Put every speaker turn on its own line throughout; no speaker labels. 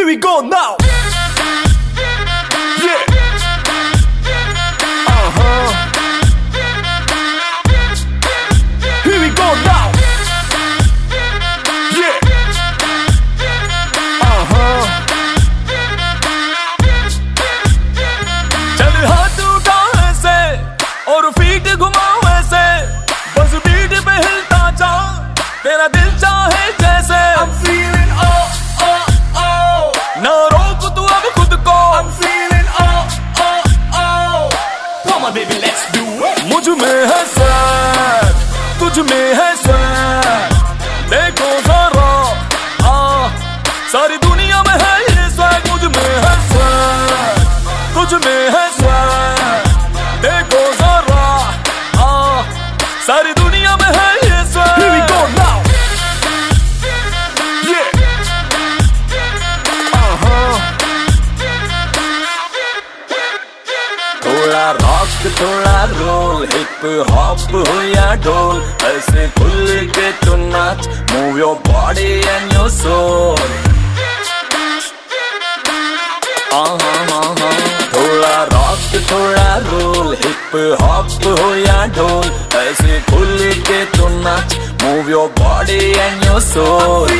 we go now. Yeah. Here we go now. Yeah. चल हाथ उठा ऐसे और फीट घुमाओ ऐसे, बस बीट पे हिलता जा, तेरा दिल चाहे जैसे। I'm feeling oh oh oh, ना रोक तू अब खुद को। I'm feeling oh oh oh, come on baby let's do it। मुझ में है स्वैग, तुझ में है स्वैग, देखो जरा सारी दुनिया में है ये स्वैग। मुझ में है स्वैग, तुझ में है स्वैग, देखो जरा सारी दुनिया में है ये swag. Here we go now. Yeah. थोड़ा रॉक थोड़ा रोल, हिप हॉप हो या ढोल, ऐसे खुल के तो नाच, move your body and your soul. थोड़ा रॉक थोड़ा रोल, हिप हॉप हो या ढोल, ऐसे खुल के तो नाच, move your body and your soul.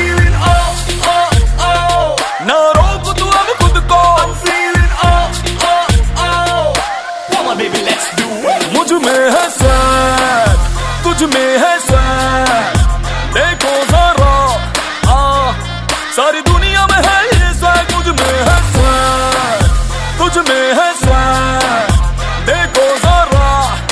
ना रोक तू अब खुद को। I'm feeling oh oh oh, come on baby let's do it। मुझ में है स्वैग, तुझ में है स्वैग, देखो जरा सारी दुनिया में है ये स्वैग। मुझ में है स्वैग, तुझ में है स्वैग, देखो जरा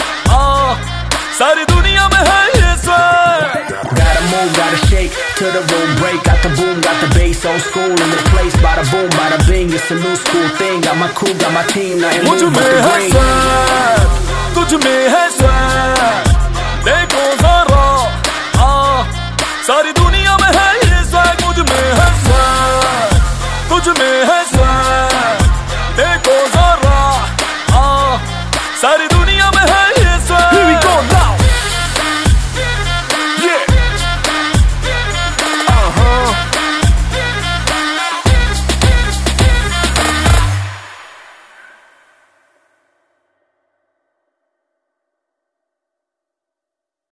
सारी दुनिया में है ये swag.
Gotta move, gotta shake till the room break. Got the boom, got the bass, old school in the place. Bada boom, bada bing, it's a new school thing. Got my crew, got my team, nothing
मुझ
new but
में
the
है
green।
Swag, तुझ में है swag, देखो